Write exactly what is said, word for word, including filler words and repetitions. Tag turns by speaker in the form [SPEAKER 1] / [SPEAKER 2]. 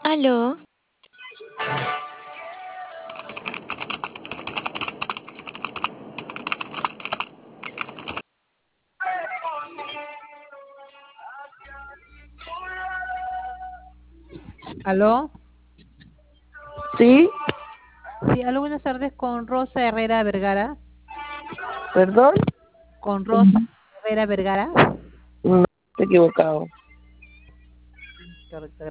[SPEAKER 1] ¿Aló?
[SPEAKER 2] ¿Aló?
[SPEAKER 3] ¿Sí?
[SPEAKER 2] Sí, aló, buenas tardes con Rosa Herrera Vergara.
[SPEAKER 3] ¿Perdón?
[SPEAKER 2] Con Rosa Herrera Vergara.
[SPEAKER 3] No, estoy equivocado.
[SPEAKER 2] Correcto.